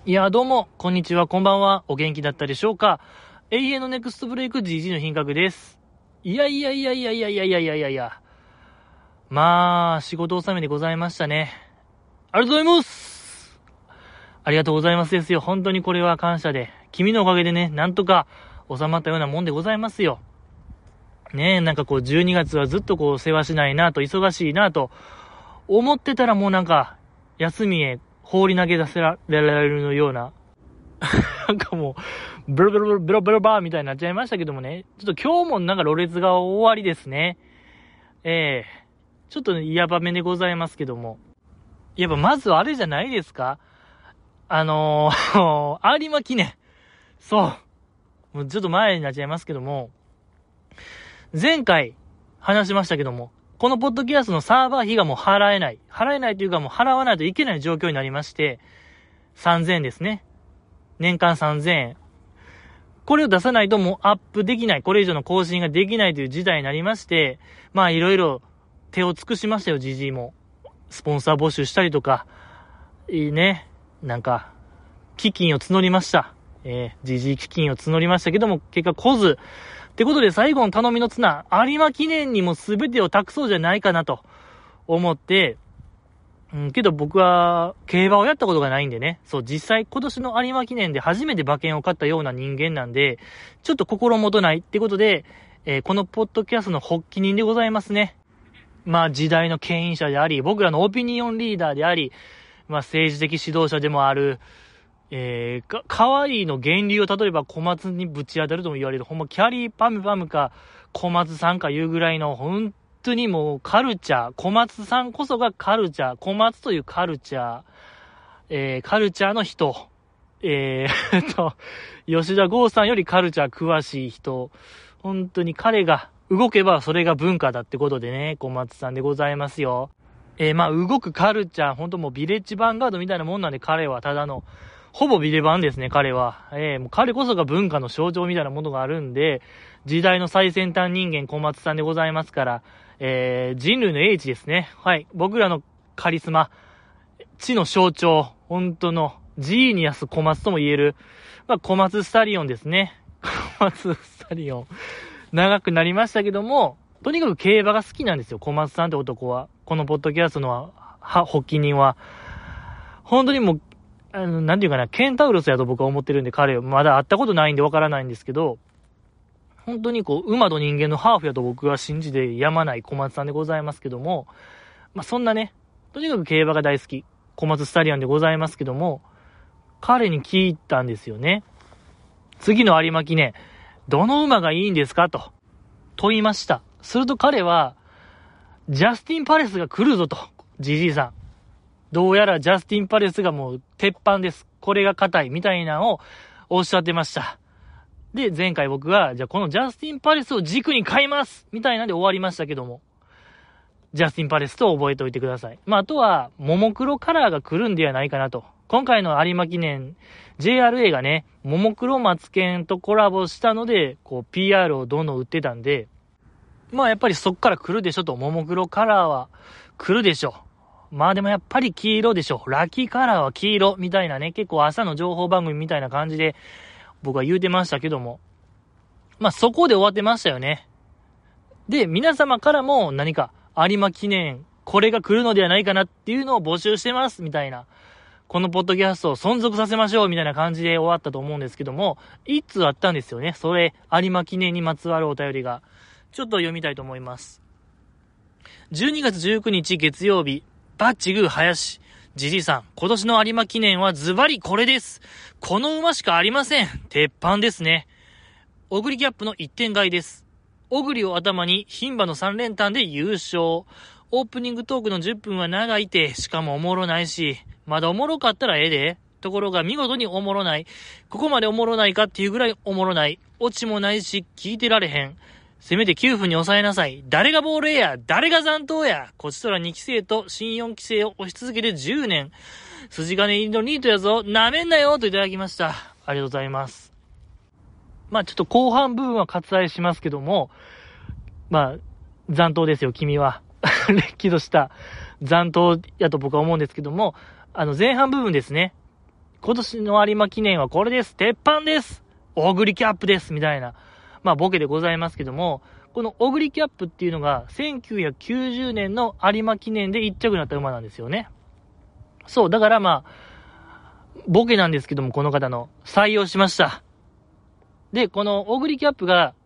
いや、どうも、こんにちは、こんばんは。お元気だったでしょうか。永遠のネクストブレイク GG の品格です。いや。まあ、仕事納めでございましたね。ありがとうございます。ありがとうございますですよ。本当にこれは感謝で。君のおかげでね、なんとか収まったようなもんでございますよ。ねえ、なんかこう、12月はずっとこう、世話しないなと、忙しいなと、思ってたらもうなんか、休みへ放り投げ出せられるような、なんかもう、ブロブロバーみたいになっちゃいましたけどもね。ちょっと今日もなんかろれつが終わりですね。ちょっと嫌場面でございますけども。やっぱまずはあれじゃないですか？有馬記念。そう。もうちょっと前になっちゃいますけども、前回話しましたけども、このポッドキャストのサーバー費がもう払えないというかもう払わないといけない状況になりまして、3000円ですね。年間3000円。これを出さないともうアップできない、これ以上の更新ができないという事態になりまして、まあいろいろ手を尽くしましたよ、ジジイも。スポンサー募集したりとか、いいね、なんか、基金を募りました。ジジイ基金を募りましたけども、結果来ず。ってことで最後の頼みの綱、有馬記念にも全てを託そうじゃないかなと思って、けど僕は競馬をやったことがないんでね。そう、実際今年の有馬記念で初めて馬券を買ったような人間なんで、ちょっと心もとないってことで、このポッドキャストの発起人でございますね。まあ時代の牽引者であり、僕らのオピニオンリーダーであり、まあ政治的指導者でもある、かわいいの源流を例えば小松にぶち当たるとも言われる、ほんまキャリーパムパムか小松さんかいうぐらいの本当にもうカルチャー、小松さんこそがカルチャー、小松というカルチャー、カルチャーの人、吉田剛さんよりカルチャー詳しい人、本当に彼が動けばそれが文化だってことでね、小松さんでございますよ。まあ動くカルチャー、本当もうビレッジヴァンガードみたいなもんなんで、彼はただの、ほぼビレバンですね、彼は。もう彼こそが文化の象徴みたいなものがあるんで、時代の最先端人間小松さんでございますから、人類の英知ですね。はい。僕らのカリスマ、知の象徴、本当のジーニアス小松とも言える、まあ、小松スタリオンですね。小松スタリオン。長くなりましたけども、とにかく競馬が好きなんですよ、小松さんって男は。このポッドキャストの発起人は。本当にもう、なんていうかな、ケンタウロスやと僕は思ってるんで、彼、まだ会ったことないんでわからないんですけど、本当にこう、馬と人間のハーフやと僕は信じてやまない小松さんでございますけども、まあ、そんなね、とにかく競馬が大好き、小松スタリオンでございますけども、彼に聞いたんですよね。次の有馬記念、どの馬がいいんですかと問いました。すると彼は、ジャスティン・パレスが来るぞと、ジジイさん。どうやらジャスティン・パレスがもう鉄板です。これが硬いみたいなのをおっしゃってました。で、前回僕は、じゃあこのジャスティン・パレスを軸に買いますみたいなんで終わりましたけども、ジャスティン・パレスと覚えておいてください。まあ、あとは、ももクロカラーが来るんではないかなと。今回の有馬記念、JRA がね、ももクロマツケンとコラボしたので、こう、PR をどんどん売ってたんで、まあやっぱりそっから来るでしょと、ももクロカラーは来るでしょ。まあでもやっぱり黄色でしょ。ラッキーカラーは黄色みたいなね、結構朝の情報番組みたいな感じで僕は言うてましたけども。まあそこで終わってましたよね。で、皆様からも何か有馬記念、これが来るのではないかなっていうのを募集してますみたいな。このポッドキャストを存続させましょうみたいな感じで終わったと思うんですけども、一通あったんですよね。それ、有馬記念にまつわるお便りが。ちょっと読みたいと思います。12月19日月曜日、バッチグー林。ジジイさん、今年の有馬記念はズバリこれです。この馬しかありません。鉄板ですね。オグリキャップの1点買いです。オグリを頭に牝馬の3連単で優勝。オープニングトークの10分は長いて、しかもおもろないし、まだおもろかったらええで。ところが見事におもろない。ここまでおもろないかっていうぐらいおもろない。オチもないし、聞いてられへん。せめて9分に抑えなさい。誰が亡霊や、誰が残党や。こちとら2期生と新4期生を押し続けて10年。筋金入りのニートやぞ。なめんなよといただきました。ありがとうございます。まあちょっと後半部分は割愛しますけども、まあ残党ですよ、君は。れっきとした残党やと僕は思うんですけども、前半部分ですね。 今年の有馬記念はこれです。鉄板です。オグリキャップです。みたいな、まあボケでございますけども、このオグリキャップっていうのが1990年の有馬記念で1着になった馬なんですよね。そう、だからまあ、ボケなんですけども、この方の採用しました。で、このオグリキャップが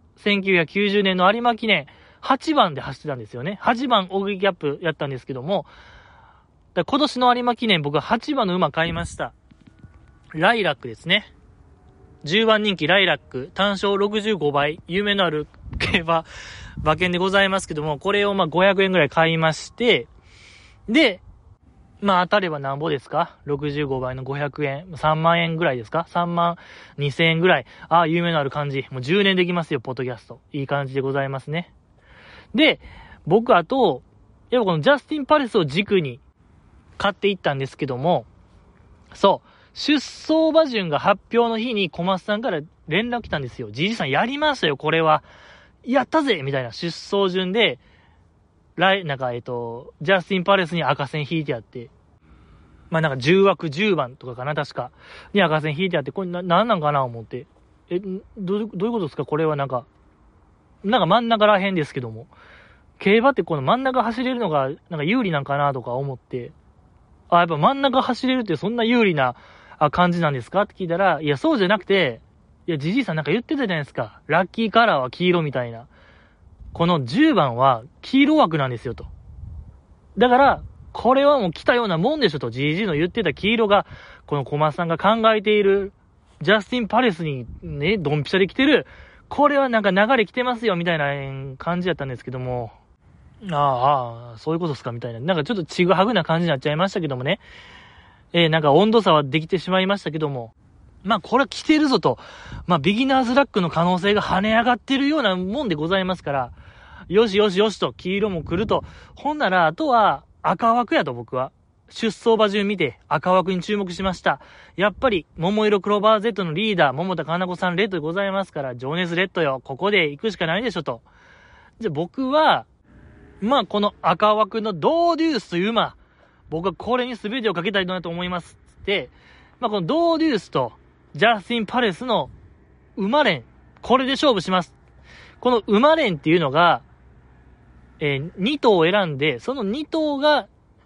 1990年の有馬記念8番で走ってたんですよね。8番オグリキャップやったんですけども、今年の有馬記念僕は8番の馬買いました。ライラックですね。10番人気ライラック、単勝65倍、夢のある競馬、馬券でございますけども、これをまあ500円ぐらい買いまして、で、まあ当たればなんぼですか ?65 倍の500円、3万円ぐらいですか ?3 万2000円ぐらい。ああ、夢のある感じ。もう10年できますよ、ポッドキャスト。いい感じでございますね。で、僕あと、やっぱこのジャスティン・パレスを軸に買っていったんですけども、そう、出走馬順が発表の日に小松さんから連絡来たんですよ。じじさんやりましたよ、これは。やったぜみたいな出走順で、ジャスティン・パレスに赤線引いてあって、まあなんか10枠10番とかかな、確か。に赤線引いてあって、これなんなんかな思って。どういうことですかこれはなんか真ん中らへんですけども。競馬ってこの真ん中走れるのがなんか有利なんかなとか思って、やっぱ真ん中走れるってそんな有利な感じなんですかって聞いたら、いや、そうじゃなくて、いや、じじいさんなんか言ってたじゃないですか。ラッキーカラーは黄色みたいな。この10番は黄色枠なんですよと。だから、これはもう来たようなもんでしょと。じじいの言ってた黄色が、この小松さんが考えている、ジャスティン・パレスにね、ドンピシャで来てる、これはなんか流れ来てますよみたいな感じだったんですけども、そういうことですかみたいな。なんかちょっとちぐはぐな感じになっちゃいましたけどもね。なんか温度差はできてしまいましたけども。まあこれは来てるぞと。まあビギナーズラックの可能性が跳ね上がってるようなもんでございますから。よしよしよしと、黄色も来ると。ほんなら、あとは赤枠やと僕は。出走馬順見て赤枠に注目しました。やっぱり、桃色クローバー Z のリーダー、桃田かな子さんレッドでございますから、情熱レッドよ。ここで行くしかないでしょと。じゃあ僕は、まあこの赤枠のドーデュースという馬、僕はこれに全てをかけたいなと思いますって、まあこのドーデュースとジャスティン・パレスの馬連、これで勝負します。この馬連っていうのが、2頭を選んで、その2頭が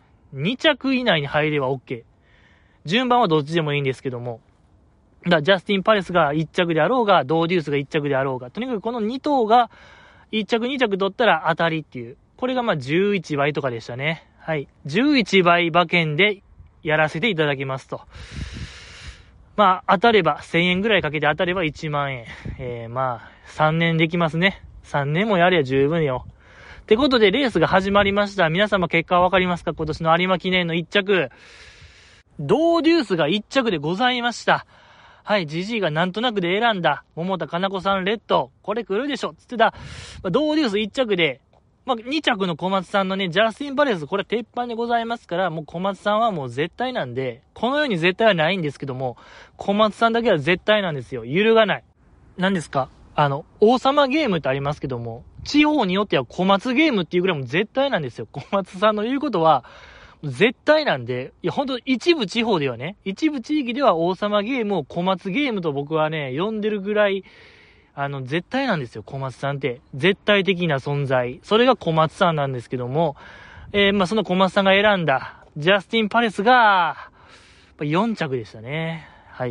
2着以内に入れば OK。順番はどっちでもいいんですけども。だからジャスティン・パレスが1着であろうが、ドーデュースが1着であろうが、とにかくこの2頭が1着2着取ったら当たりっていう。これがまあ11倍とかでしたね。はい。11倍馬券でやらせていただきますと。まあ当たれば1000円ぐらいかけて当たれば1万円。まあ3年できますね。3年もやれば十分よ。ってことでレースが始まりました。皆様結果はわかりますか？今年の有馬記念の1着。ドーデュースが1着でございました。はい、ジジイがなんとなくで選んだ桃田かな子さんレッド。これ来るでしょつってた。ドーデュース1着で、まあ、2着の小松さんのね、ジャスティン・パレス、これは鉄板でございますから、もう小松さんはもう絶対なんで、この世に絶対はないんですけども、小松さんだけは絶対なんですよ。揺るがない。何ですか？王様ゲームってありますけども、地方によっては小松ゲームっていうぐらいも絶対なんですよ。小松さんの言うことは、絶対なんで、いやほんと一部地方ではね、一部地域では王様ゲームを小松ゲームと僕はね、呼んでるぐらい、絶対なんですよ、小松さんって。絶対的な存在。それが小松さんなんですけども、まあ、その小松さんが選んだ、ジャスティン・パレスが、4着でしたね。はい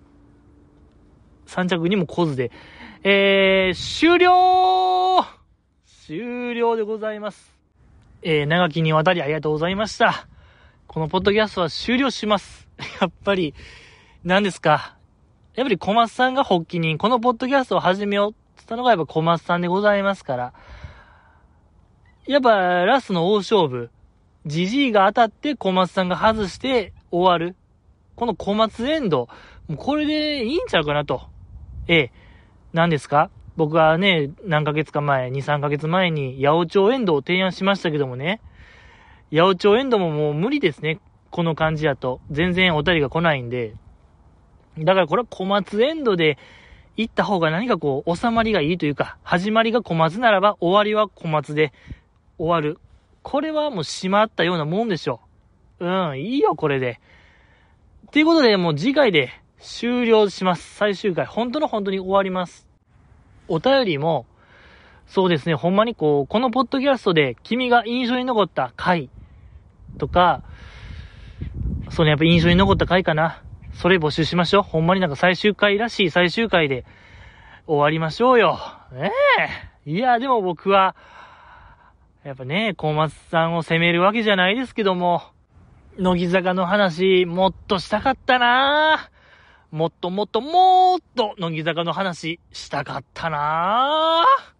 。3着にも来ずで、終了でございます。長きにわたりありがとうございました。このポッドキャストは終了します。やっぱり、何ですか。やっぱり小松さんが発起人、このポッドキャストを始めようって言ったのがやっぱ小松さんでございますから、やっぱラストの大勝負、ジジイが当たって小松さんが外して終わる。この小松エンド、もうこれでいいんちゃうかなと。何ですか？僕はね、何ヶ月か前、2、3ヶ月前に八百長エンドを提案しましたけどもね、八百長エンドももう無理ですね。この感じだと。全然お便りが来ないんで。だからこれは小松エンドで行った方が何かこう収まりがいいというか、始まりが小松ならば終わりは小松で終わる。これはもう閉まったようなもんでしょ。いいよこれで。っということで、もう次回で終了します。最終回。本当に終わります。お便りも、そうですね、ほんまにこのポッドキャストで君が印象に残った回とか、やっぱ印象に残った回かな。それ募集しましょう。ほんまに最終回らしい最終回で終わりましょうよ。いや、でも僕は、やっぱね、小松さんを責めるわけじゃないですけども、乃木坂の話、もっとしたかったなぁ。もっと乃木坂の話、したかったなぁ。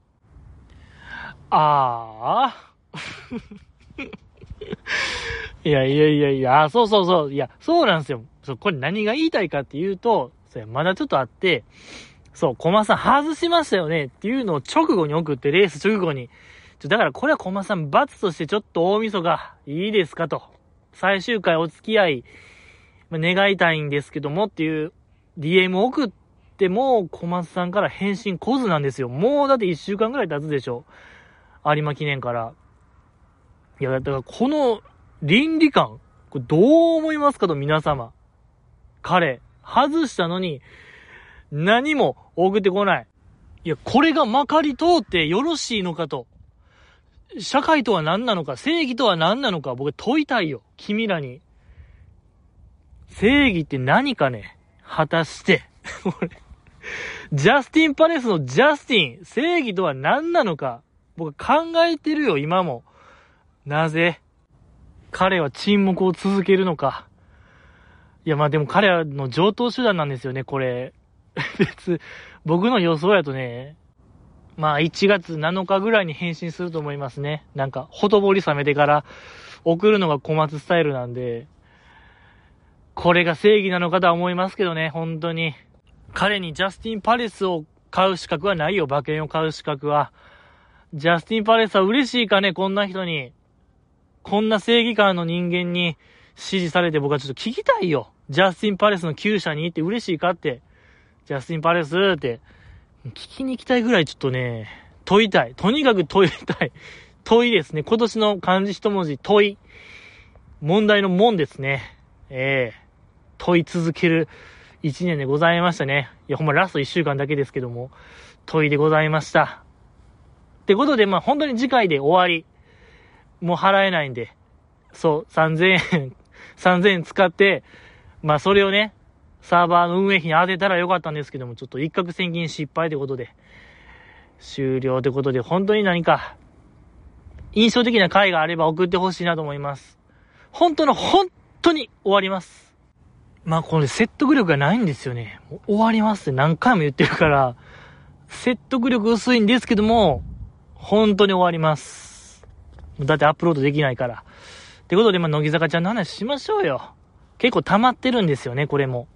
いや、そう。いや、そうなんですよ。これ何が言いたいかっていうと、まだちょっとあって、小松さん外しましたよねっていうのを直後に送って、レース直後に。だからこれは小松さん罰としてちょっと大晦日いいですかと。最終回お付き合い、願いたいんですけどもっていう DM を送っても小松さんから返信来ずなんですよ。もうだって1週間ぐらい経つでしょ。有馬記念から。いや、だからこの倫理観、これどう思いますかと皆様。彼、外したのに何も送ってこない。いや、これがまかり通ってよろしいのかと。社会とは何なのか、正義とは何なのか、僕問いたいよ。君らに。正義って何かね、果たして。ジャスティンパレスのジャスティン、正義とは何なのか、僕考えてるよ、今も。なぜ彼は沈黙を続けるのか。いや、でも彼らの常套手段なんですよね、これ。僕の予想やとね、1月7日ぐらいに返信すると思いますね。ほとぼり冷めてから送るのが小松スタイルなんで、これが正義なのかとは思いますけどね、本当に。彼にジャスティンパレスを買う資格はないよ、馬券を買う資格は。ジャスティンパレスは嬉しいかね、こんな人に。こんな正義感の人間に支持されて僕はちょっと聞きたいよ。ジャスティンパレスの厩舎に行って嬉しいかって。ジャスティンパレスって。聞きに行きたいぐらいちょっとね、問いたい。とにかく問いたい。問いですね。今年の漢字一文字、問い。問題の問ですね。問い続ける一年でございましたね。いや、ほんまラスト一週間だけですけども、問いでございました。ってことで、本当に次回で終わり。もう払えないんで、3000円使って、それをね、サーバーの運営費に当てたらよかったんですけども、ちょっと一攫千金失敗ということで、終了ということで、本当に何か、印象的な回があれば送ってほしいなと思います。本当に終わります。これ説得力がないんですよね。もう終わりますって何回も言ってるから、説得力薄いんですけども、本当に終わります。だってアップロードできないから。ってことで、乃木坂ちゃんの話しましょうよ。結構溜まってるんですよね、これも。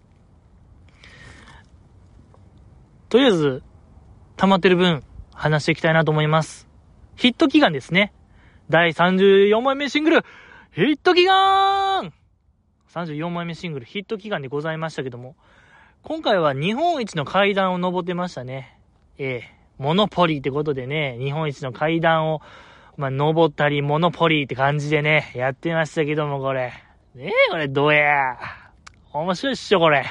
とりあえず、溜まってる分、話していきたいなと思います。ヒット祈願ですね。第34枚目シングル、ヒット祈願 !34 枚目シングル、ヒット祈願でございましたけども、今回は日本一の階段を登ってましたね。モノポリーってことでね、日本一の階段を、登ったり、モノポリーって感じでね、やってましたけども、これ。これ、どうや。面白いっしょ、これ。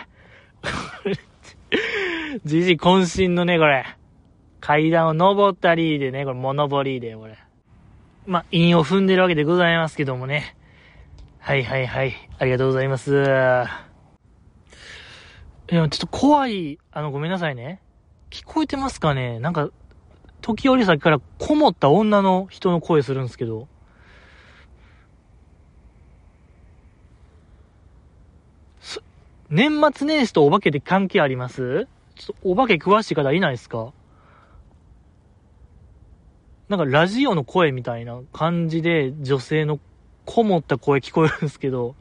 じじ渾身のね、これ。階段を登ったりでね、これ、モノポリーで、これ。韻を踏んでるわけでございますけどもね。はい。ありがとうございます。ちょっと怖い、ごめんなさいね。聞こえてますかね？時折さっきからこもった女の人の声するんですけど。年末年始とお化けって関係あります？ちょっとお化け詳しい方いないですか？ラジオの声みたいな感じで女性のこもった声聞こえるんですけど。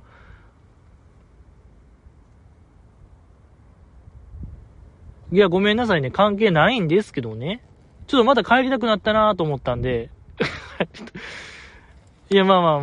いや、ごめんなさいね。関係ないんですけどね。ちょっとまた帰りたくなったなと思ったんで。いや、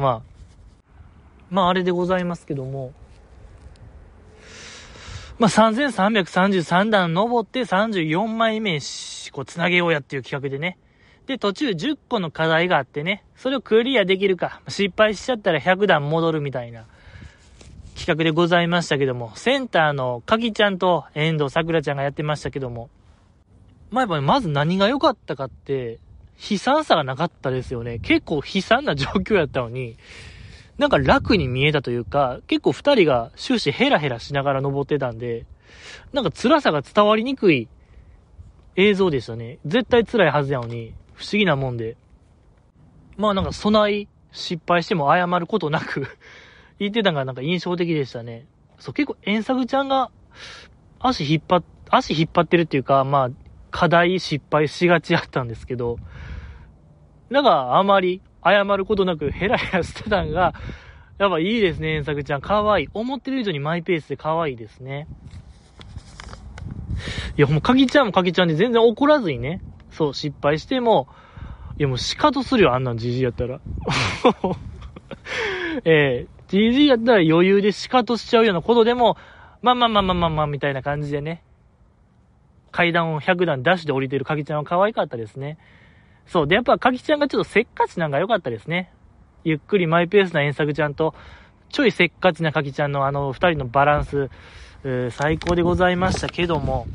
あれでございますけども。3333段登って34枚目つなげようやっていう企画でね。で、途中10個の課題があってね。それをクリアできるか。失敗しちゃったら100段戻るみたいな企画でございましたけども、センターのかきちゃんと遠藤さくらちゃんがやってましたけども、やっぱりまず何が良かったかって、悲惨さがなかったですよね。結構悲惨な状況やったのに、なんか楽に見えたというか、結構二人が終始ヘラヘラしながら登ってたんで、なんか辛さが伝わりにくい映像でしたね。絶対辛いはずやのに、不思議なもんで。なんか備え、失敗しても謝ることなく言ってたのがなんか印象的でしたね。そう、結構遠作ちゃんが足引っ張ってるっていうか、課題失敗しがちやったんですけど、なんかあまり謝ることなくヘラヘラしてたんが、やっぱいいですね、遠作ちゃん。かわいい。思ってる以上にマイペースでかわいいですね。いや、もうかきちゃんもかきちゃんで全然怒らずにね、そう、失敗しても、いやもう仕方するよ、あんなんじじいやったら。じじいやったら余裕で仕方しちゃうようなことでも、みたいな感じでね、階段を100段ダッシュで降りてるかきちゃんは可愛かったですね。そう。で、やっぱかきちゃんがちょっとせっかちなんか良かったですね。ゆっくりマイペースな遠作ちゃんと、ちょいせっかちなかきちゃんの二人のバランス、最高でございましたけども、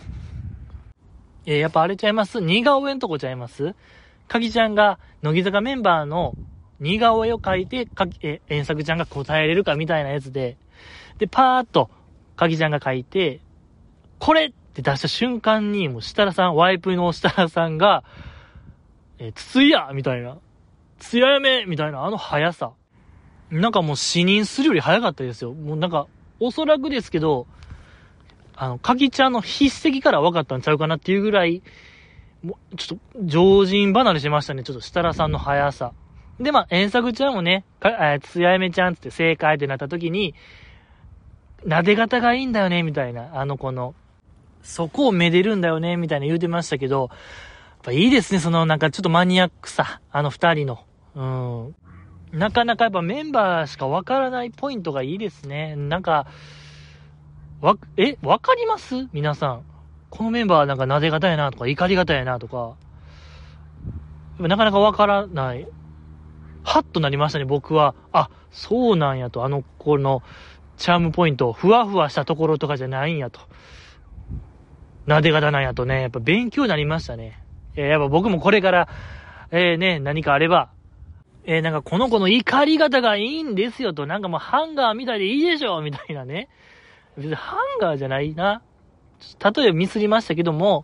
やっぱあれちゃいます？似顔絵のとこちゃいます？かきちゃんが、乃木坂メンバーの似顔絵を描いて、遠作ちゃんが答えれるかみたいなやつで、で、パーっと、かきちゃんが描いて、これって出した瞬間に、もう設楽さん、ワイプの設楽さんが、ついやみたいな。つややめみたいな、あの速さ。なんかもう死人するより速かったですよ。もうなんか、おそらくですけど、かきちゃんの筆跡から分かったんちゃうかなっていうぐらい、もうちょっと、常人離れしましたね。ちょっと設楽さんの速さ。で、遠作ちゃんもね、つややめちゃんって正解ってなった時に、撫で方がいいんだよね、みたいな。子の、そこをめでるんだよね、みたいな言うてましたけど、やっぱいいですね、なんかちょっとマニアックさ。二人の。なかなかやっぱメンバーしかわからないポイントがいいですね。なんか、わかります皆さん。このメンバーなんか撫で方やなとか、怒り方やなとか、なかなかわからない。ハッとなりましたね、僕は。あ、そうなんやと。子のチャームポイント、ふわふわしたところとかじゃないんやと。撫で方なんやとね、やっぱ勉強になりましたね。やっぱ僕もこれから、何かあれば、なんかこの子の怒り方がいいんですよと、なんかもうハンガーみたいでいいでしょみたいなね。別にハンガーじゃないな。例えばミスりましたけども、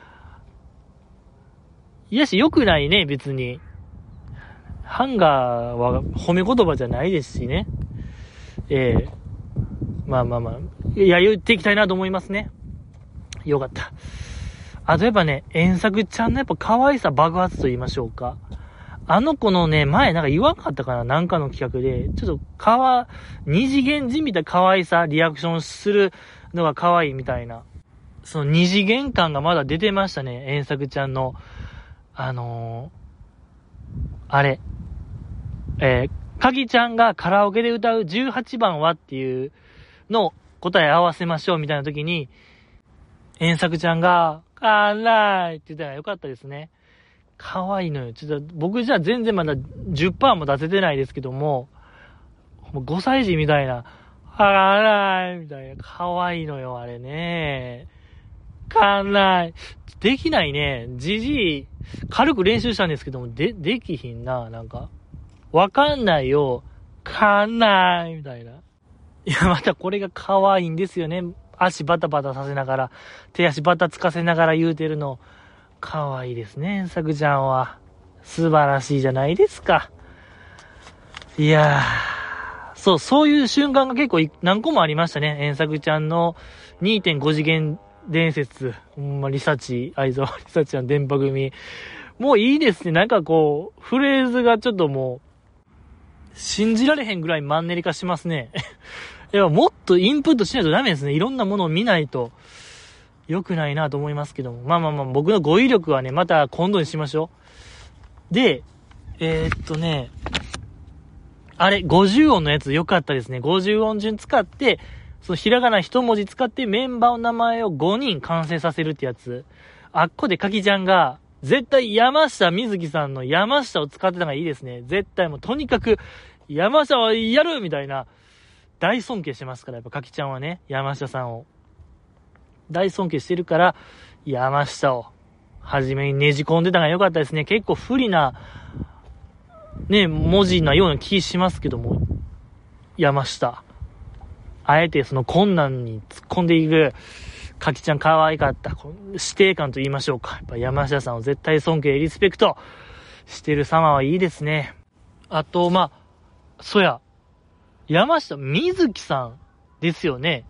いやし良くないね、別に。ハンガーは褒め言葉じゃないですしね。いや、言っていきたいなと思いますね。よかった。あとやっぱね、遠作ちゃんのやっぱ可愛さ爆発と言いましょうか。子のね、前なんか言わんかったかななんかの企画で、ちょっと二次元じみた可愛さ、リアクションするのが可愛いみたいな。その二次元感がまだ出てましたね、遠作ちゃんの。あれ。かきちゃんがカラオケで歌う18番はっていうのを答え合わせましょうみたいな時に、遠作ちゃんが、かーないって言ったらよかったですね。可愛いのよ。ちょっと僕じゃ全然まだ 10% も出せてないですけども、5歳児みたいな、かーないみたいな、可愛いのよ、あれね。かーない。できないね。じじい、軽く練習したんですけども、できひんな、なんか。わかんないよ。かんないみたいな。いや、またこれが可愛いんですよね。足バタバタさせながら、手足バタつかせながら言うてるの。可愛いですね、さくちゃんは。素晴らしいじゃないですか。いやー、そういう瞬間が結構何個もありましたね。遠作ちゃんの 2.5 次元伝説。ほんま、リサチ、相沢リサちゃん電波組。もういいですね。なんかこう、フレーズがちょっともう、信じられへんぐらいマンネリ化しますね。いや、もっとインプットしないとダメですね。いろんなものを見ないと良くないなと思いますけども。僕の語彙力はね、また今度にしましょう。で、あれ、50音のやつ良かったですね。50音順使って、そのひらがな一文字使ってメンバーの名前を5人完成させるってやつ。あっこでかきちゃんが、絶対山下美月さんの山下を使ってたのがいいですね。絶対もうとにかく山下はやるみたいな。 大尊敬してますから、やっぱかきちゃんはね、山下さんを。大尊敬してるから、山下を、初めにねじ込んでたのが良かったですね。結構不利な、ね、文字なような気しますけども、山下。あえてその困難に突っ込んでいく、かきちゃん可愛かった。師弟感と言いましょうか。やっぱ山下さんを絶対尊敬、リスペクトしてる様はいいですね。あと、そや、山下美月さんですよね。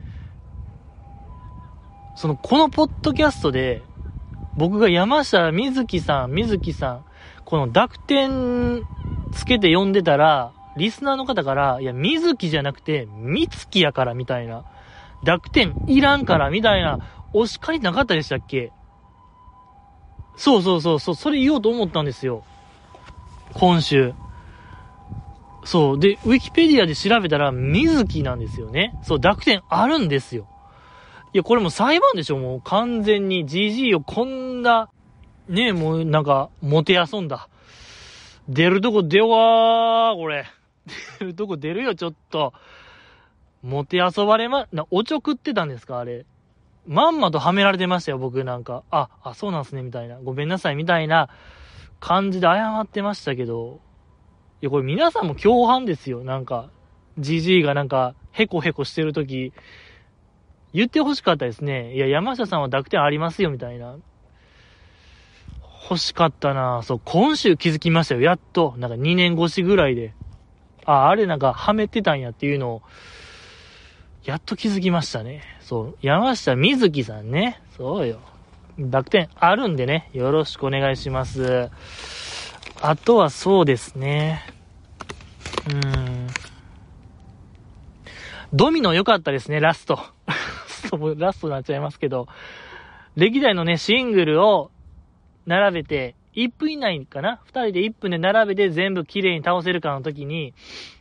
このポッドキャストで、僕が山下美月さん、この濁点つけて呼んでたら、リスナーの方から、いや、美月じゃなくて、美月やから、みたいな。濁点いらんから、みたいな、お叱りなかったでしたっけ？そう、それ言おうと思ったんですよ。今週。そう。で、ウィキペディアで調べたら、美月なんですよね。そう、濁点あるんですよ。いや、これもう裁判でしょ、もう完全に。GG をこんな、ねえ、もうなんか、もてあそんだ。出るとこ出よわー、これ。出るとこ出るよ、ちょっと。もてあそばれおちょくってたんですか、あれ。まんまとはめられてましたよ、僕なんか。そうなんすね、みたいな。ごめんなさい、みたいな感じで謝ってましたけど。いや、これ皆さんも共犯ですよ、なんか。GG がなんか、ヘコヘコしてるとき、言ってほしかったですね。いや、山下さんは濁点ありますよ、みたいな。欲しかったな。そう、今週気づきましたよ、やっと。なんか2年越しぐらいで。あれなんか、はめてたんやっていうのを、やっと気づきましたね。そう、山下美月さんね。そうよ。濁点あるんでね、よろしくお願いします。あとはそうですね。ドミノ良かったですね、ラスト。ラストになっちゃいますけど。歴代のね、シングルを並べて、1分以内かな？ 2 人で1分で並べて全部綺麗に倒せるかの時に、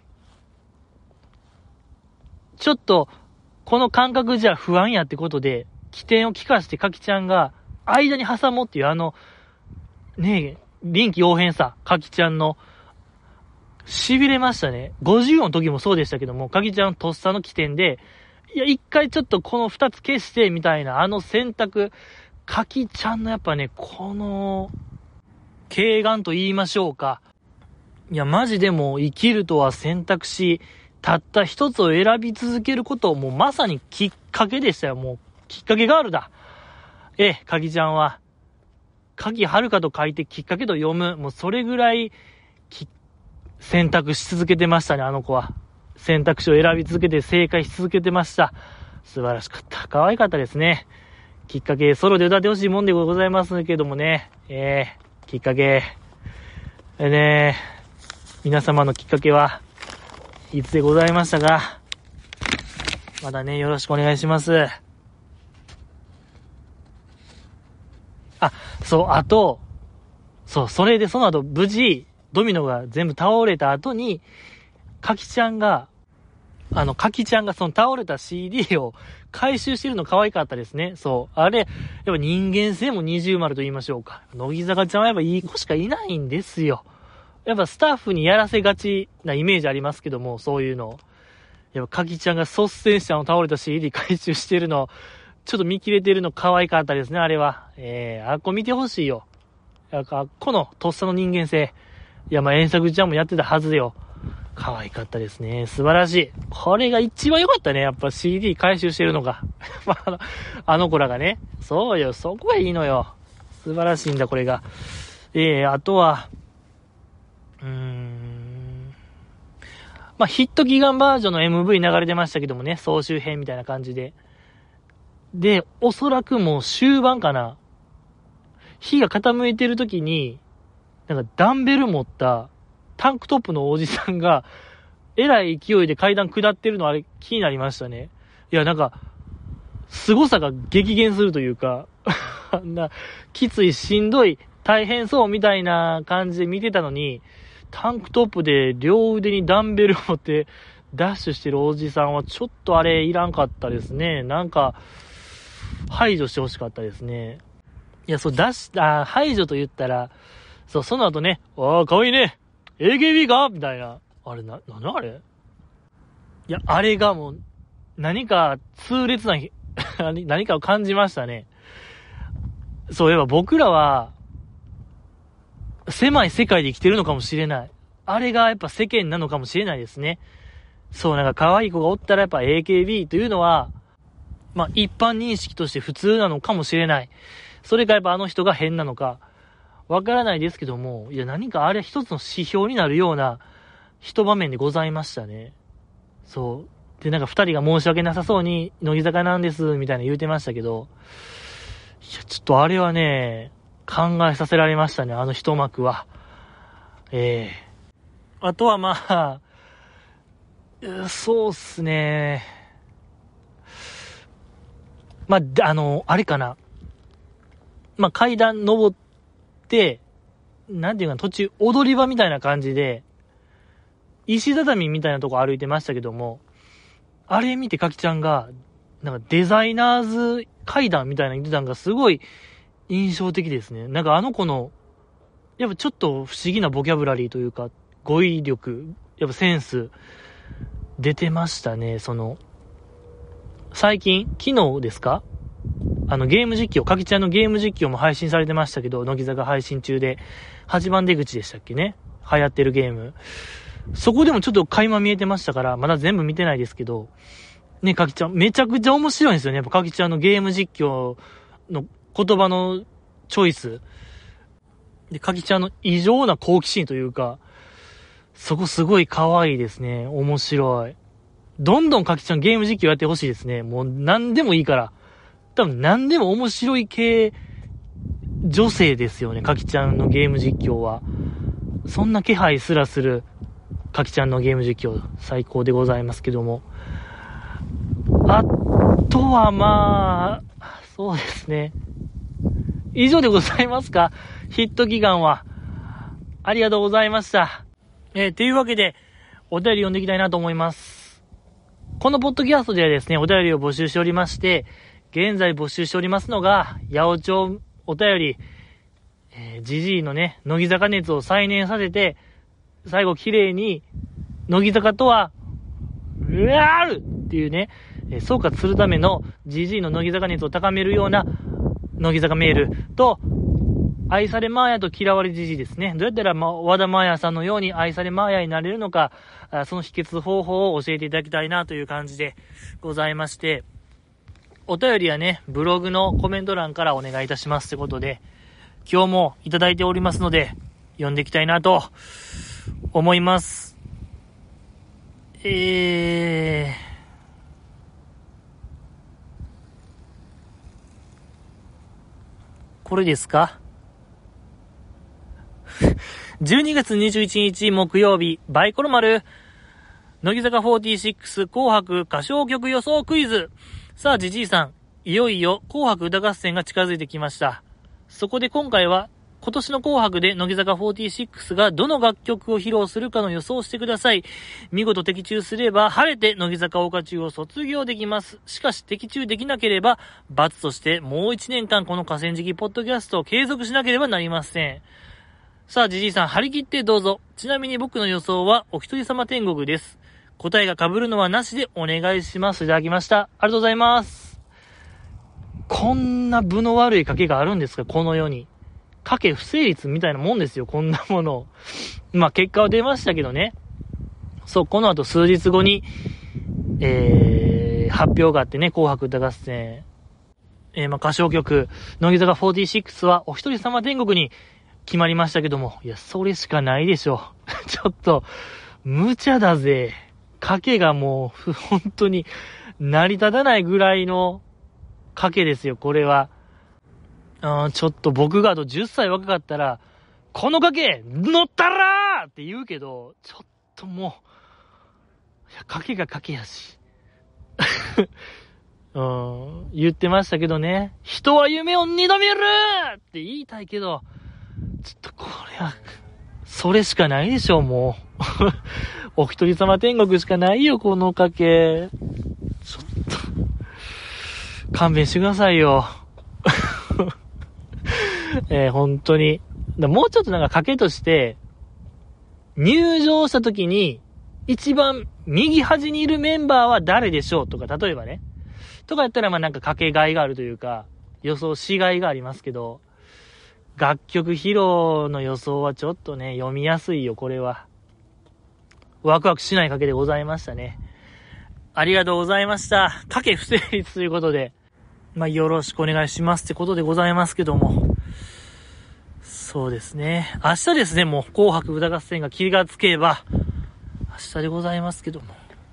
ちょっと、この感覚じゃ不安やってことで、起点を利かしてかきちゃんが、間に挟もうっていうねえ、臨機応変さ、かきちゃんの、痺れましたね。50の時もそうでしたけども、かきちゃんとっさの起点で、いや、一回ちょっとこの2つ消して、みたいな、選択、かきちゃんのやっぱね、この、軽眼と言いましょうか。いや、マジでも生きるとは選択肢、たった一つを選び続けることをもうまさにきっかけでしたよ。もう、きっかけガールだ。かきちゃんは、かきはるかと書いてきっかけと読む。もうそれぐらい、選択し続けてましたね、あの子は。選択肢を選び続けて正解し続けてました。素晴らしかった。可愛かったですね。きっかけ、ソロで歌ってほしいもんでございますけどもね。きっかけ。皆様のきっかけはいつでございましたか？まだね、よろしくお願いします。それでその後無事、ドミノが全部倒れた後に、かきちゃんがその倒れた CD を回収してるの可愛かったですね。そう。あれ、やっぱ人間性も二重丸と言いましょうか。乃木坂ちゃんはやっぱいい子しかいないんですよ。やっぱスタッフにやらせがちなイメージありますけども、そういうの。やっぱかきちゃんが率先して倒れた CD 回収してるの、ちょっと見切れてるの可愛かったですね、あれは。あっこ見てほしいよ。あっこのとっさの人間性。いや、遠作ちゃんもやってたはずよ。可愛かったですね。素晴らしい。これが一番良かったね。やっぱ CD 回収してるのが。あの子らがね。そうよ、そこがいいのよ。素晴らしいんだ、これが。あとは、ヒット祈願バージョンの MV 流れてましたけどもね、総集編みたいな感じで。で、おそらくもう終盤かな。火が傾いてる時に、なんかダンベル持ったタンクトップのおじさんが、えらい勢いで階段下ってるのあれ気になりましたね。いや、なんか、凄さが激減するというか、あんな、きつい、しんどい、大変そうみたいな感じで見てたのに、タンクトップで両腕にダンベルを持ってダッシュしてるおじさんはちょっとあれいらんかったですね。なんか、排除してほしかったですね。いや、排除と言ったら、その後ね、かわいいね。AKB かみたいな。あれ、あれいいや、あれがもう、何か痛烈な、何かを感じましたね。そういえば僕らは、狭い世界で生きてるのかもしれない。あれがやっぱ世間なのかもしれないですね。そう、なんか可愛い子がおったらやっぱ AKB というのは、まあ一般認識として普通なのかもしれない。それかやっぱあの人が変なのか、わからないですけども、いや何かあれ一つの指標になるような一場面でございましたね。そう。で、なんか二人が申し訳なさそうに、乃木坂なんです、みたいな言うてましたけど、いや、ちょっとあれはね、考えさせられましたね、あの一幕は。あとはまあ、そうっすね。まあ、あれかな。まあ、階段登って、なんていうか途中踊り場みたいな感じで、石畳みたいなとこ歩いてましたけども、あれ見てかきちゃんが、なんかデザイナーズ階段みたいなの言ってたのがすごい印象的ですね。なんかあの子の、やっぱちょっと不思議なボキャブラリーというか、語彙力、やっぱセンス、出てましたね。最近、昨日ですか？ゲーム実況、かきちゃんのゲーム実況も配信されてましたけど、乃木坂配信中で、8番出口でしたっけね？流行ってるゲーム。そこでもちょっと垣間見えてましたから、まだ全部見てないですけど、ね、かきちゃん、めちゃくちゃ面白いんですよね。やっぱかきちゃんのゲーム実況の言葉のチョイス。で、かきちゃんの異常な好奇心というか、そこすごい可愛いですね。面白い。どんどんかきちゃんゲーム実況やってほしいですね。もう何でもいいから。多分何でも面白い系女性ですよね。かきちゃんのゲーム実況は。そんな気配すらするかきちゃんのゲーム実況最高でございますけども。あとはまあ、そうですね。以上でございますか？ヒット祈願は。ありがとうございました。というわけで、お便り読んでいきたいなと思います。このポッドキャストではですね、お便りを募集しておりまして、現在募集しておりますのが、八百長お便り、ジジイのね、乃木坂熱を再燃させて、最後綺麗に、乃木坂とは、うわーるっていうね、総括するためのジジイの乃木坂熱を高めるような乃木坂メールと、愛されマーヤと嫌われジジイですね。どうやったら和田マーヤさんのように愛されマーヤになれるのか、その秘訣方法を教えていただきたいなという感じでございまして、お便りはね、ブログのコメント欄からお願いいたしますってことで、今日もいただいておりますので、読んでいきたいなと思います。これですか？12月21日木曜日、バイコロ丸、乃木坂46紅白歌唱曲予想クイズ。さあ、ジジイさん、いよいよ紅白歌合戦が近づいてきました。そこで今回は、今年の紅白で乃木坂46がどの楽曲を披露するかの予想をしてください。見事的中すれば、晴れて乃木坂桜花中を卒業できます。しかし的中できなければ、罰としてもう1年間この河川敷ポッドキャストを継続しなければなりません。さあ、ジジイさん、張り切ってどうぞ。ちなみに僕の予想は、お一人様天国です。答えが被るのはなしでお願いします。いただきました。ありがとうございます。こんな分の悪い賭けがあるんですか？この世に。賭け不成立みたいなもんですよ、こんなもの。まあ、結果は出ましたけどね。そう、この後数日後に、発表があってね、紅白歌合戦。まあ、歌唱曲、乃木坂46はお一人様天国に決まりましたけども、いや、それしかないでしょ。ちょっと、無茶だぜ。賭けがもう、本当に、成り立たないぐらいの賭けですよ、これは。ちょっと僕があと10歳若かったら、この賭け、乗ったらーって言うけど、ちょっともう、いや、賭けが賭けやし。言ってましたけどね。人は夢を二度見るって言いたいけど、ちょっとこれは、それしかないでしょ、もう。お一人様天国しかないよ、この賭け。ちょっと、勘弁してくださいよ。本当に。もうちょっとなんか賭けとして、入場した時に、一番右端にいるメンバーは誰でしょうとか、例えばね。とかやったら、まあなんかかけがいがあるというか、予想しがいがありますけど、楽曲披露の予想はちょっとね、読みやすいよ、これは。ワクワクしない賭けでございましたね。ありがとうございました。賭け不成立ということで、まあよろしくお願いしますってことでございますけども。そうですね。明日ですね、もう紅白歌合戦が気がつけば、明日でございますけども。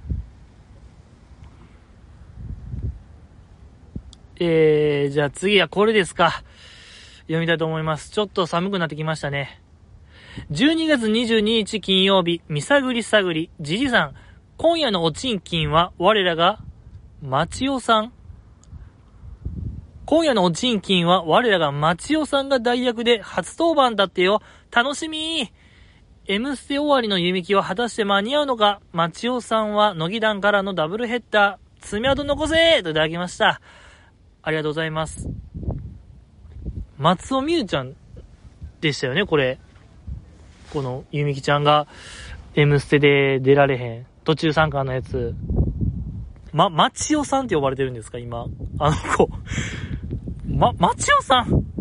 じゃあ次はこれですか。読みたいと思います。ちょっと寒くなってきましたね。12月22日金曜日、みさぐりさぐり、じじさん、今夜のおちんきんは我らが、まちおさん。今夜のおちんきんは我らがまちおさんが代役で初登板だってよ。楽しみー。M ステ終わりの弓木は果たして間に合うのか。まちおさんは乃木団からのダブルヘッダー、爪痕残せーといただきました。ありがとうございます。松尾美優ちゃんでしたよね、これ。この弓木ちゃんが M ステで出られへん。途中参加のやつ。まちおさんって呼ばれてるんですか、今。あの子。まちおさん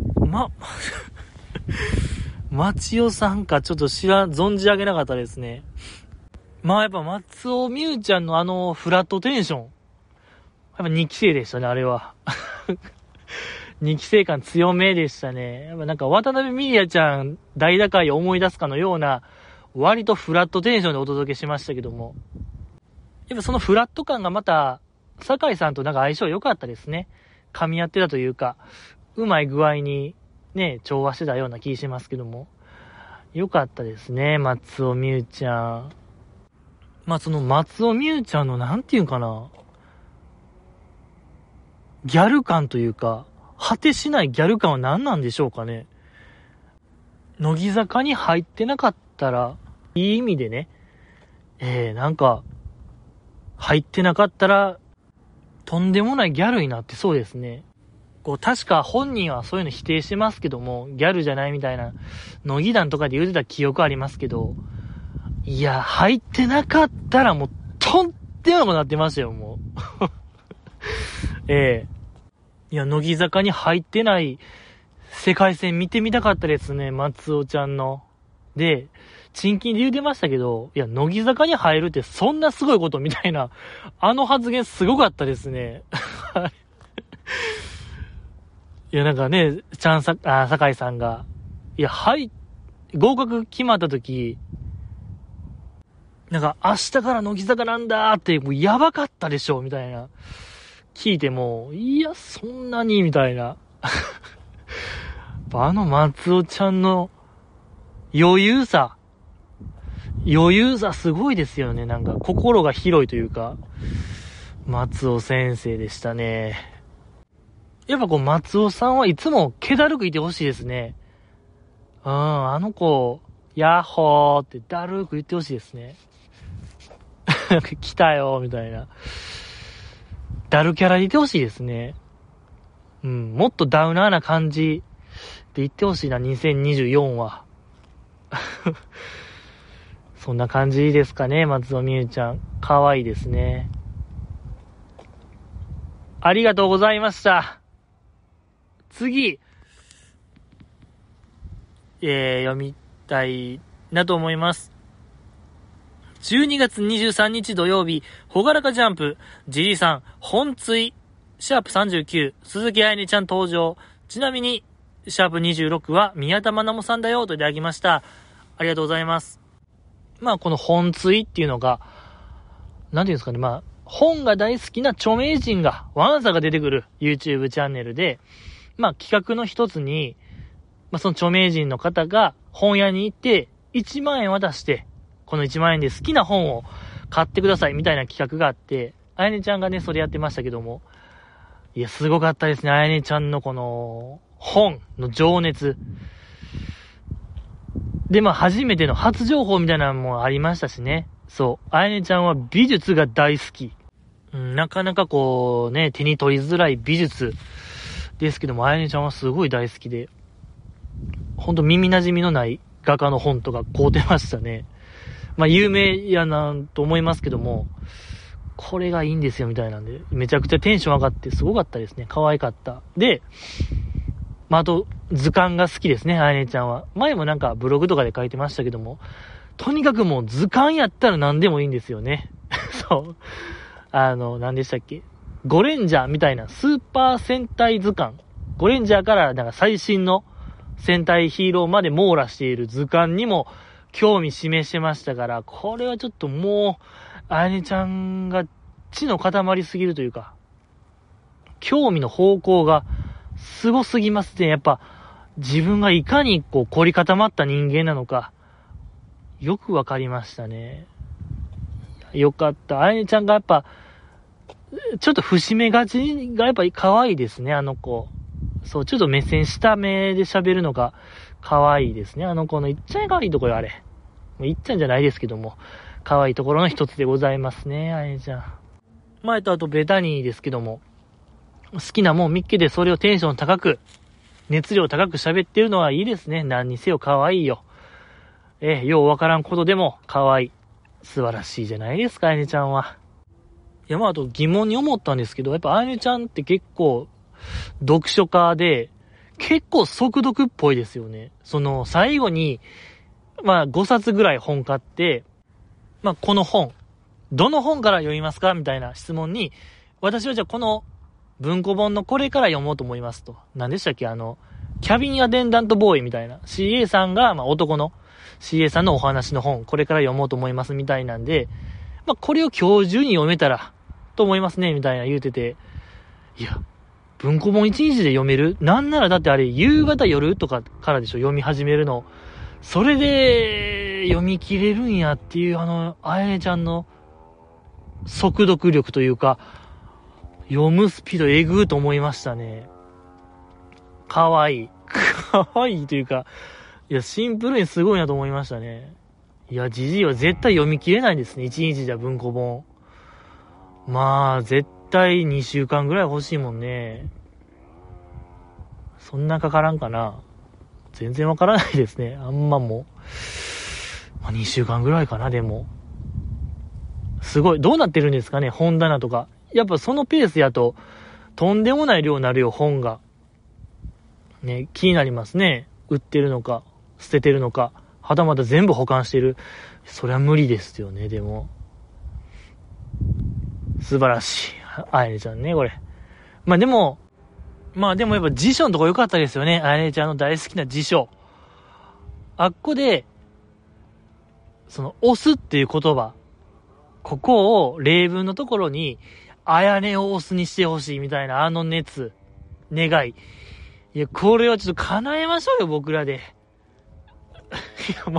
まちおさんか、ちょっと存じ上げなかったですね。まあやっぱ松尾美優ちゃんのあのフラットテンション。やっぱ2期生でしたね、あれは。2期生感強めでしたね。やっぱなんか渡辺美里ちゃん大打開を思い出すかのような、割とフラットテンションでお届けしましたけども。やっぱそのフラット感がまた、酒井さんとなんか相性良かったですね。噛み合ってたというか、うまい具合にね、調和してたような気しますけども。良かったですね、松尾美優ちゃん。まあその松尾美優ちゃんのなんていうんかな、ギャル感というか、果てしないギャル感は何なんでしょうかね。乃木坂に入ってなかったら、いい意味でね、なんか、入ってなかったら、とんでもないギャルになってそうですね。こう、確か本人はそういうの否定してますけども、ギャルじゃないみたいな、乃木団とかで言うてた記憶ありますけど、いや、入ってなかったらもう、とんでもなくなってましたよ、もう。いや、乃木坂に入ってない世界線見てみたかったですね、松尾ちゃんの。で、チンキンで言うてましたけど、いや、乃木坂に入るってそんなすごいことみたいな、あの発言すごかったですね。いや、なんかね、酒井さんが、いや、合格決まった時、なんか、明日から乃木坂なんだーって、もうやばかったでしょ、みたいな。聞いても、いや、そんなに、みたいな。あの松尾ちゃんの余裕さすごいですよね。なんか、心が広いというか、松尾先生でしたね。やっぱこう、松尾さんはいつも気だるくいてほしいですね。あの子、ヤッホーってだるく言ってほしいですね。来たよ、みたいな。ダルキャラでいてほしいですね。もっとダウナーな感じで言ってほしいな、2024は。そんな感じですかね、松尾美優ちゃん。可愛いですね。ありがとうございました。次、読みたいなと思います。12月23日土曜日、ほがらかジャンプ、ジリーさん、本追、シャープ39、鈴木愛音ちゃん登場。ちなみに、シャープ26は宮田愛萌さんだよといただきました。ありがとうございます。まあ、この本追っていうのが、なんていうんですかね、まあ、本が大好きな著名人が、ワンサが出てくる YouTube チャンネルで、まあ、企画の一つに、まあ、その著名人の方が本屋に行って、1万円渡して、この1万円で好きな本を買ってくださいみたいな企画があって、あやねちゃんがね、それやってましたけども、いや、すごかったですね。あやねちゃんのこの、本の情熱。で、まあ、初めての初情報みたいなのもありましたしね。そう。あやねちゃんは美術が大好き。なかなかこう、ね、手に取りづらい美術ですけども、あやねちゃんはすごい大好きで、ほんと耳馴染みのない画家の本とか買うてましたね。 まあ有名やなと思いますけども、これがいいんですよみたいなんで、めちゃくちゃテンション上がってすごかったですね。可愛かった。で、まあ、あと、図鑑が好きですね、あやねちゃんは。前もなんかブログとかで書いてましたけども、とにかくもう図鑑やったら何でもいいんですよね。そう。何でしたっけ？ゴレンジャーみたいなスーパー戦隊図鑑。ゴレンジャーからなんか最新の戦隊ヒーローまで網羅している図鑑にも興味示してましたから、これはちょっともう、あやねちゃんが知の塊すぎるというか、興味の方向がすごすぎますね。やっぱ、自分がいかにこう凝り固まった人間なのか、よくわかりましたね。よかった。あやねちゃんがやっぱ、ちょっと節目がちがやっぱり可愛いですね、あの子。そう、ちょっと目線下目で喋るのが可愛いですね。あの子のいっちゃん可愛いところあれ。いっちゃんじゃないですけども、可愛いところの一つでございますね、あやねちゃん。前とあとベタニーですけども、好きなもん見っけでそれをテンション高く、熱量高く喋ってるのはいいですね。何にせよ可愛いよ。ようわからんことでも可愛い。素晴らしいじゃないですか、あやねちゃんは。いや、まあ、あと疑問に思ったんですけど、やっぱあやねちゃんって結構、読書家で、結構速読っぽいですよね。その、最後に、まあ、5冊ぐらい本買って、まあ、この本、どの本から読みますかみたいな質問に、私はじゃあこの文庫本のこれから読もうと思いますと。何でしたっけ？キャビンアテンダントボーイみたいな。CA さんが、まあ、男の CA さんのお話の本、これから読もうと思いますみたいなんで、まあ、これを今日中に読めたら、と思いますね、みたいな言うてて、いや、文庫本1日で読める？なんならだってあれ、夕方夜とかからでしょ、読み始めるの。それで、読み切れるんやっていう、あやねちゃんの速読力というか、読むスピードえぐーと思いましたね。かわいい。かわいいというか、いや、シンプルにすごいなと思いましたね。いや、じじいは絶対読み切れないんですね、1日じゃ文庫本。まあ、絶対2週間ぐらい欲しいもんね。そんなかからんかな。全然わからないですね。あんまもう。まあ、2週間ぐらいかな、でも。すごい。どうなってるんですかね、本棚とか。やっぱそのペースやと、とんでもない量になるよ、本が。ね、気になりますね。売ってるのか、捨ててるのか、はたまた全部保管してる。そりゃ無理ですよね、でも。素晴らしい。あやねちゃんね、これ。まあでもやっぱ辞書のとこ良かったですよね。あやねちゃんの大好きな辞書。あっこで、押すっていう言葉。ここを例文のところに、あやねを押すにしてほしいみたいな熱、願い。いや、これはちょっと叶えましょうよ、僕らで。いや、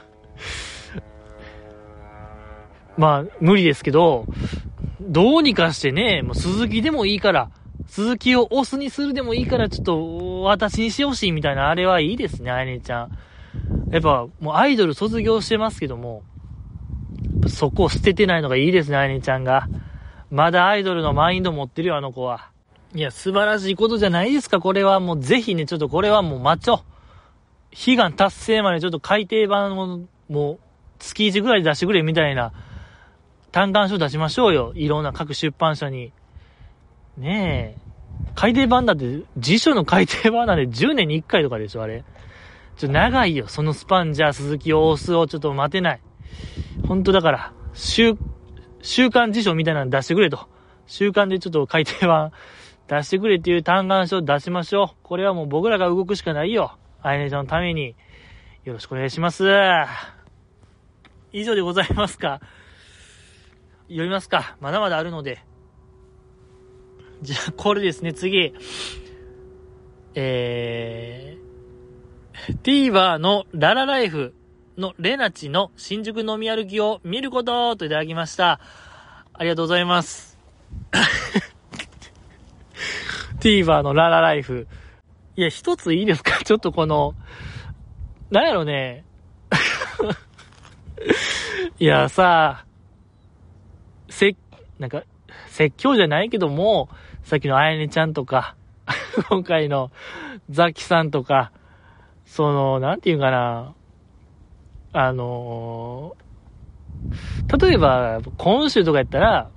まあ、無理ですけど、どうにかしてね、もう鈴木でもいいから、鈴木を押すにするでもいいから、ちょっと、私にしてほしいみたいな、あれはいいですね、あやねちゃん。やっぱ、もうアイドル卒業してますけども、そこを捨ててないのがいいですね、あやねちゃんが。まだアイドルのマインド持ってるよ、あの子は。いや、素晴らしいことじゃないですか、これはもうぜひね、ちょっとこれはもう待ちょ。悲願達成までちょっと改訂版を、もう、月1ぐらいで出してくれみたいな、単願書出しましょうよ。いろんな各出版社に。ねえ。改訂版だって、辞書の改訂版なんで10年に1回とかでしょ、あれ。長いよ、そのスパンじゃ鈴木を押すをちょっと待てない。ほんとだから、週刊辞書みたいなの出してくれと。週刊でちょっと改訂版出してくれっていう単願書出しましょう。これはもう僕らが動くしかないよ。あやねちゃんのために。よろしくお願いします。以上でございますか。読みますか。まだまだあるので。じゃあ、これですね、次。TVer のララライフのレナチの新宿飲み歩きを見ることといただきました。ありがとうございます。TVer のララライフ。いや、一ついいですか？ちょっとなんやろね。いや、なんか、説教じゃないけども、さっきのあやねちゃんとか、今回のザキさんとか、なんていうかな、 例えば、今週とかやったら、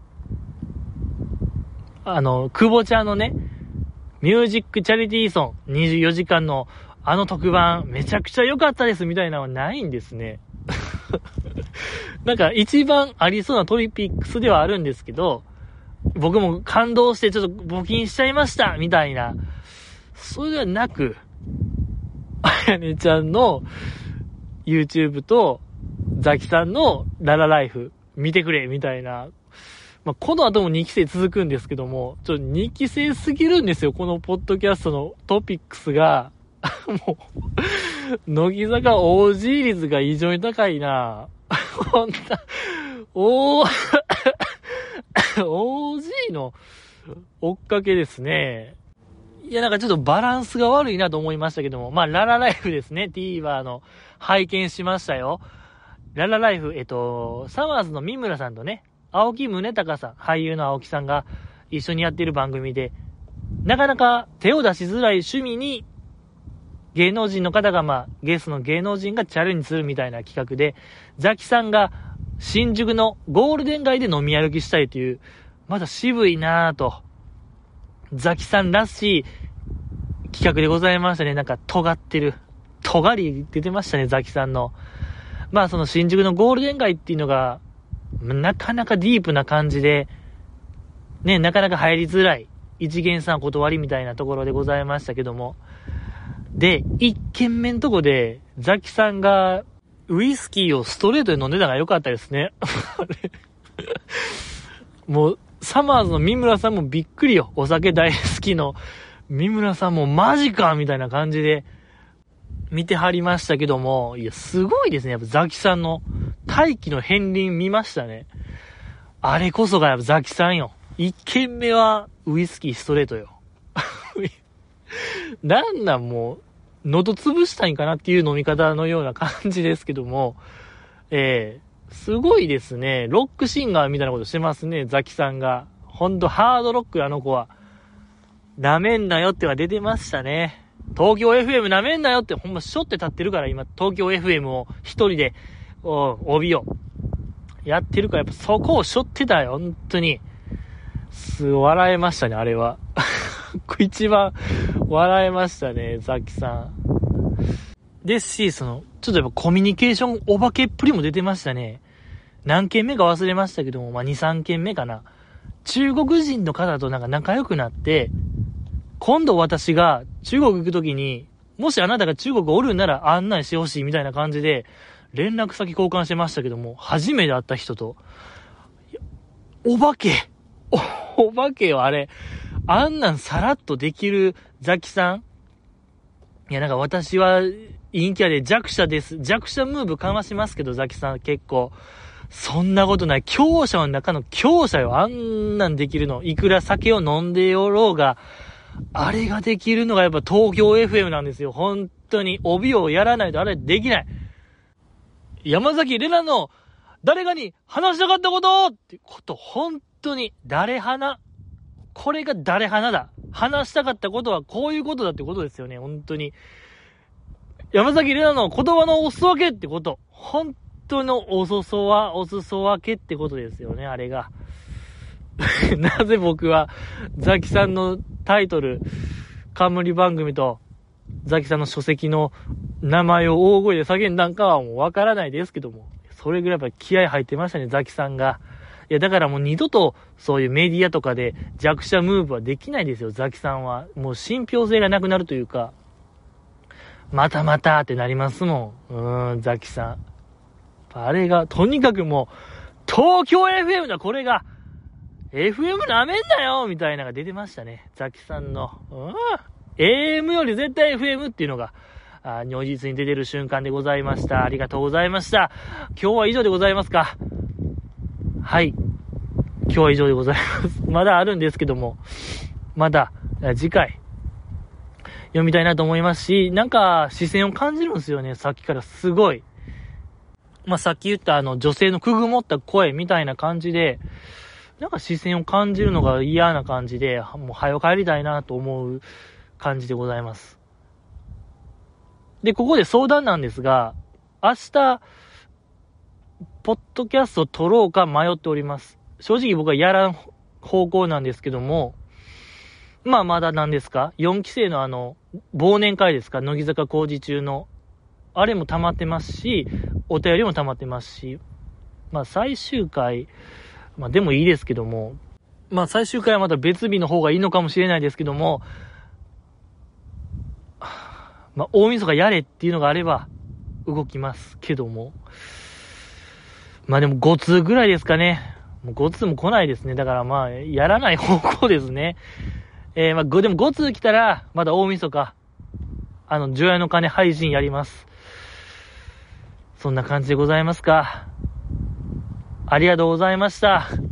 久保ちゃんのね、ミュージックチャリティーソン24時間の特番めちゃくちゃ良かったですみたいなのはないんですね。なんか一番ありそうなトピックスではあるんですけど、僕も感動してちょっと募金しちゃいましたみたいな、それではなく、あやねちゃんの YouTube とザキさんのララライフ見てくれみたいな、この後も2期生続くんですけども、2期生すぎるんですよ、このポッドキャストのトピックスが。もう、乃木坂 OG 率が異常に高いな。こんな、OG の追っかけですね。いや、なんかちょっとバランスが悪いなと思いましたけども、ララライフですね、TVer の拝見しましたよ。ララライフ、サマーズの三村さんとね、青木宗隆さん、俳優の青木さんが一緒にやっている番組で、なかなか手を出しづらい趣味に、芸能人の方がゲストの芸能人がチャレンジするみたいな企画で、ザキさんが新宿のゴールデン街で飲み歩きしたいという、まだ渋いなぁと、ザキさんらしい企画でございましたね。なんか尖ってる。尖り出てましたね、ザキさんの。その新宿のゴールデン街っていうのが、なかなかディープな感じで、ね、なかなか入りづらい、一元さん断りみたいなところでございましたけども。で、一軒目のとこで、ザキさんが、ウイスキーをストレートで飲んでたのが良かったですね。もう、サマーズの三村さんもびっくりよ。お酒大好きの三村さんもマジかみたいな感じで見てはりましたけども、いや、すごいですね。やっぱザキさんの大気の片鱗見ましたね。あれこそがやっぱザキさんよ。一軒目はウイスキーストレートよ。なんもう、喉潰したいんかなっていう飲み方のような感じですけども、すごいですね。ロックシンガーみたいなことしてますね、ザキさんが。ほんとハードロックあの子は。なめんなよっては出てましたね。東京 FM なめんなよってほんましょって立ってるから今、東京 FM を一人で、帯をやってるから、やっぱそこをしょってたよ、本当に。笑えましたね、あれは。一番笑えましたね、ザキさん。ですし、ちょっとやっぱコミュニケーションお化けっぷりも出てましたね。何件目か忘れましたけども、2、3件目かな。中国人の方となんか仲良くなって、今度私が中国行くときに、もしあなたが中国おるんなら案内してほしいみたいな感じで、連絡先交換してましたけども、初めて会った人と、お化けよ、あれ。あんなんさらっとできるザキさん。いや、なんか私は陰キャで弱者です。弱者ムーブかましますけど、ザキさん結構。そんなことない。強者の中の強者よ。あんなんできるの。いくら酒を飲んでおろうが、あれができるのがやっぱ東京 FM なんですよ。本当に。帯をやらないとあれできない。山崎怜奈の誰かに話したかったことってこと、本当に。誰花。これが誰花だ。話したかったことはこういうことだってことですよね。本当に。山崎怜奈の言葉のお裾分けってこと。本当のお裾分けってことですよね、あれが。なぜ僕は、ザキさんのタイトル、冠番組と、ザキさんの書籍の名前を大声で叫んだんかはもうわからないですけども、それぐらいやっぱ気合入ってましたね、ザキさんが。いや、だからもう二度とそういうメディアとかで弱者ムーブはできないですよ、ザキさんは。もう信憑性がなくなるというか、またまたってなりますもん。ザキさん。あれが、とにかくもう、東京 FM だ、これが。FM なめんなよみたいなのが出てましたね。ザキさんの。AM より絶対 FM っていうのが、如実に出てる瞬間でございました。ありがとうございました。今日は以上でございますか。はい。今日は以上でございます。まだあるんですけども、まだ次回読みたいなと思いますし、なんか視線を感じるんですよね、さっきからすごい。さっき言った女性のくぐもった声みたいな感じで、なんか視線を感じるのが嫌な感じで、もう早く帰りたいなと思う感じでございます。で、ここで相談なんですが、明日、 ポッドキャスト撮ろうか迷っております。正直僕はやらん方向なんですけども、まあまだ何ですか ?4 期生の忘年会ですか、乃木坂工事中の。あれも溜まってますし、お便りも溜まってますし、まあ最終回、まあでもいいですけども、まあ最終回はまた別日の方がいいのかもしれないですけども、まあ大晦日やれっていうのがあれば動きますけども、まあでも5通ぐらいですかね。もう5通も来ないですね。だからまあやらない方向ですね。まあでも5通来たらまだ大晦日、除夜の鐘配信やります。そんな感じでございますか。ありがとうございました。